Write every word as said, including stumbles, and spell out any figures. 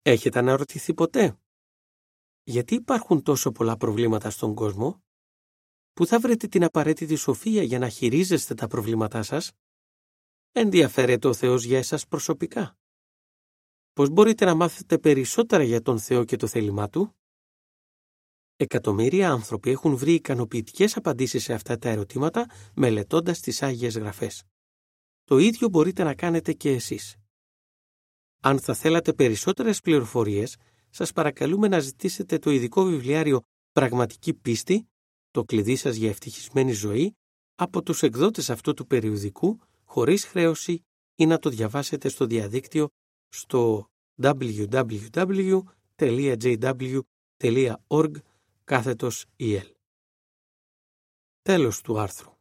Έχετε αναρωτηθεί ποτέ? Γιατί υπάρχουν τόσο πολλά προβλήματα στον κόσμο? Πού θα βρείτε την απαραίτητη σοφία για να χειρίζεστε τα προβλήματά σας? Ενδιαφέρεται ο Θεός για εσάς προσωπικά? Πώς μπορείτε να μάθετε περισσότερα για τον Θεό και το θέλημά Του? Εκατομμύρια άνθρωποι έχουν βρει ικανοποιητικές απαντήσεις σε αυτά τα ερωτήματα μελετώντας τις Άγιες Γραφές. Το ίδιο μπορείτε να κάνετε και εσείς. Αν θα θέλατε περισσότερες πληροφορίες, σας παρακαλούμε να ζητήσετε το ειδικό βιβλιάριο «Πραγματική πίστη», το κλειδί σας για ευτυχισμένη ζωή, από τους εκδότες αυτού του περιοδικού, χωρίς χρέωση, ή να το διαβάσετε στο διαδίκτυο στο double-u double-u double-u τελεία τζέι ντάμπλιου τελεία org κάθετος ι ελ. Τέλος του άρθρου.